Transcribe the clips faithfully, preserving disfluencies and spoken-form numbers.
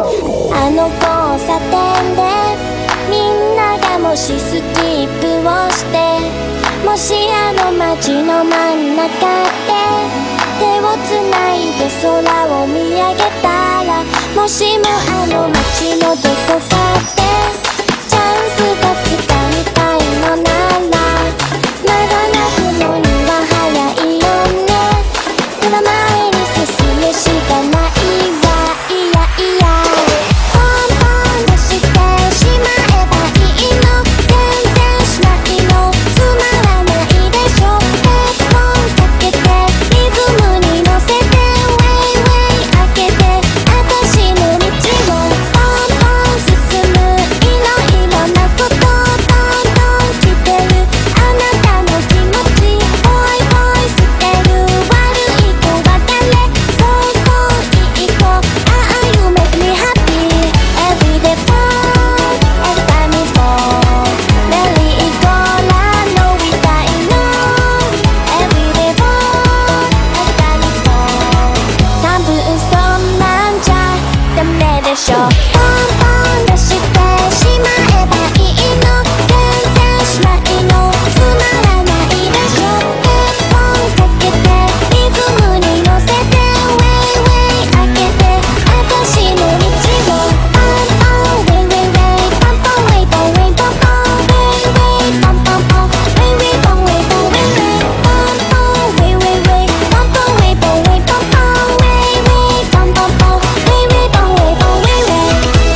あの交差点でみんながもしスキップをしてもしあの街の真ん中で手をつないで空を見上げたらもしもあの街のどこかでチャンスがつかみたいのならまだ泣くのには早いよね目の前に進むしかないわいやいやポンポン出してしまえばいいの全然しないのつまらないでしょヘッドホンかけてリズムに乗せてウェイウェイ開けて私の道をポンポン進むいろいろなことどんどん来てるあなたの気持ちボイボイ捨てる悪い子は誰そうそういい子ああ You make me happy Every day fall Every time is fall メリーゴーランドみたいの Every day fall Every time is fall 多分そんなんじゃダメでしょポンポン出してしまえばいいの全然しないのつまらないでしょヘッドホンかけてリズムに乗せてウェイウェイ開けて私の道をポンポンウェイウェイウェイポンポンウェイポンウェイポンポンウェイウェイポンポンポンウェイウェイポンウェイポンウェイウェイポンポンウェイウェイウェイポンポンウェイポンウェイポンポンウェイウェイポンポンポンウェイウェイポンウェイポンウェイウェイ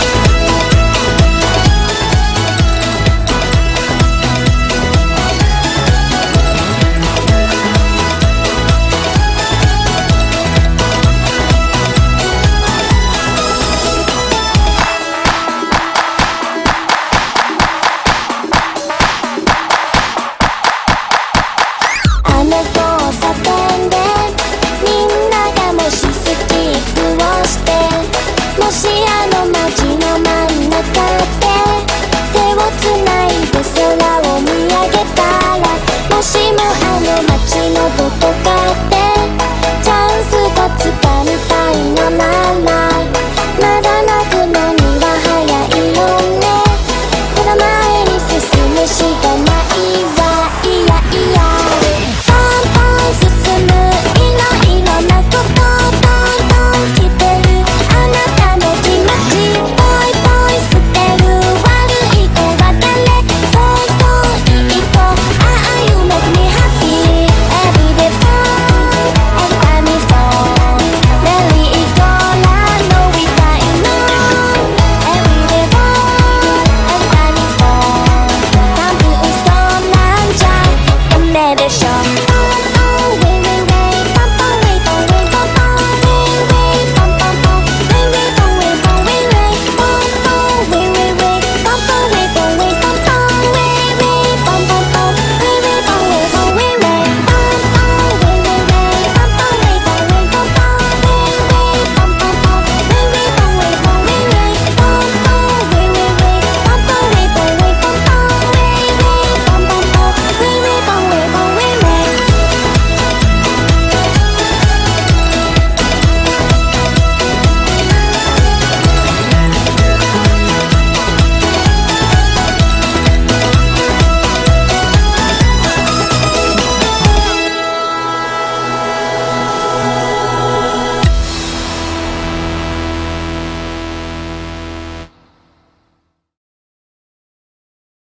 あの交差点でみんながもしスキップをしてもしあの街の真ん中で手をつないで空を見上げたらもし